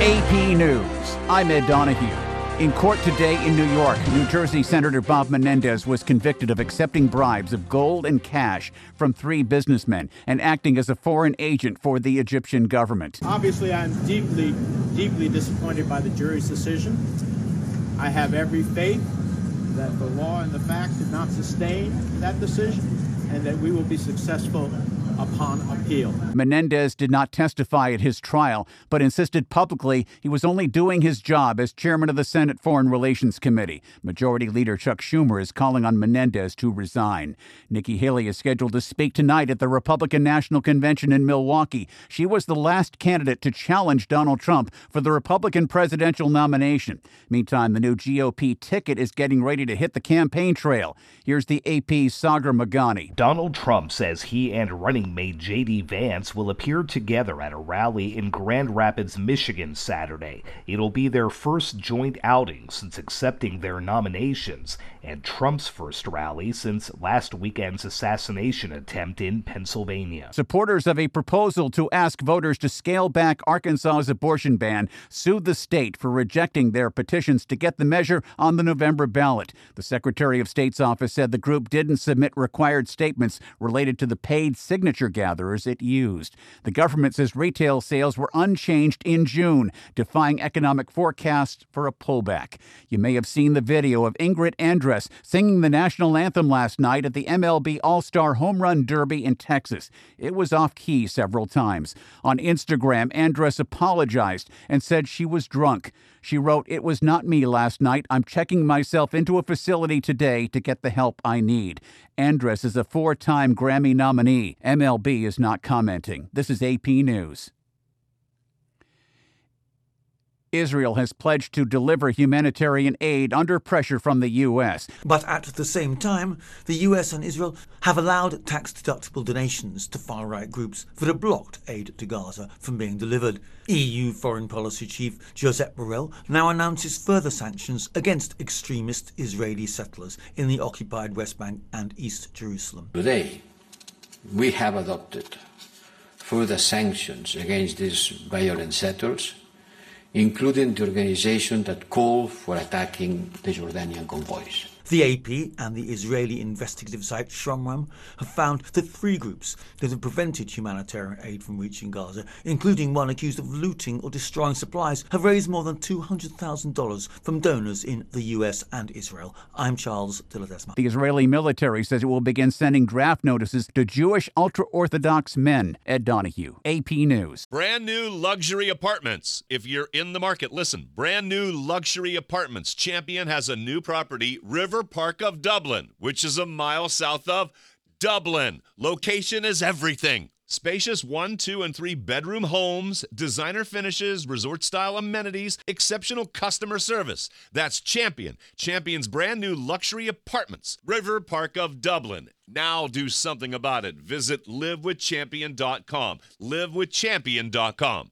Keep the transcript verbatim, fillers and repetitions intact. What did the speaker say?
A P News, I'm Ed Donahue. In court today in New York, New Jersey Senator Bob Menendez was convicted of accepting bribes of gold and cash from three businessmen and acting as a foreign agent for the Egyptian government. Obviously, I'm deeply, deeply disappointed by the jury's decision. I have every faith that the law and the facts did not sustain that decision and that we will be successful upon appeal. Menendez did not testify at his trial, but insisted publicly he was only doing his job as chairman of the Senate Foreign Relations Committee. Majority Leader Chuck Schumer is calling on Menendez to resign. Nikki Haley is scheduled to speak tonight at the Republican National Convention in Milwaukee. She was the last candidate to challenge Donald Trump for the Republican presidential nomination. Meantime, the new G O P ticket is getting ready to hit the campaign trail. Here's the A P's Sagar Magani. Donald Trump says he and running mate J D Vance will appear together at a rally in Grand Rapids, Michigan Saturday. It'll be their first joint outing since accepting their nominations, and Trump's first rally since last weekend's assassination attempt in Pennsylvania. Supporters of a proposal to ask voters to scale back Arkansas's abortion ban sued the state for rejecting their petitions to get the measure on the November ballot. The Secretary of State's office said the group didn't submit required statements related to the paid signature gatherers it used. The government says retail sales were unchanged in June, defying economic forecasts for a pullback. You may have seen the video of Ingrid Andress singing the national anthem last night at the M L B All-Star Home Run Derby in Texas. It was off-key several times. On Instagram, Andress apologized and said she was drunk. She wrote, "It was not me last night. I'm checking myself into a facility today to get the help I need." Andress is a four-time Grammy nominee. M L B is not commenting. This is A P News. Israel has pledged to deliver humanitarian aid under pressure from the U S. But at the same time, the U S and Israel have allowed tax-deductible donations to far-right groups that have blocked aid to Gaza from being delivered. E U Foreign Policy Chief Josep Borrell now announces further sanctions against extremist Israeli settlers in the occupied West Bank and East Jerusalem. Today, we have adopted further sanctions against these violent settlers, including the organization that called for attacking the Jordanian convoys. The A P and the Israeli investigative site Shomram have found that three groups that have prevented humanitarian aid from reaching Gaza, including one accused of looting or destroying supplies, have raised more than two hundred thousand dollars from donors in the U S and Israel. I'm Charles de Ledesma. The Israeli military says it will begin sending draft notices to Jewish ultra-Orthodox men. Ed Donahue, A P News. Brand new luxury apartments. If you're in the market, listen. Brand new luxury apartments. Champion has a new property, River Park of Dublin, which is a mile south of Dublin. Location is everything. Spacious one, two, and three bedroom homes, designer finishes, resort-style amenities, exceptional customer service. That's Champion. Champion's brand new luxury apartments. River Park of Dublin. Now do something about it. Visit live with champion dot com. live with champion dot com.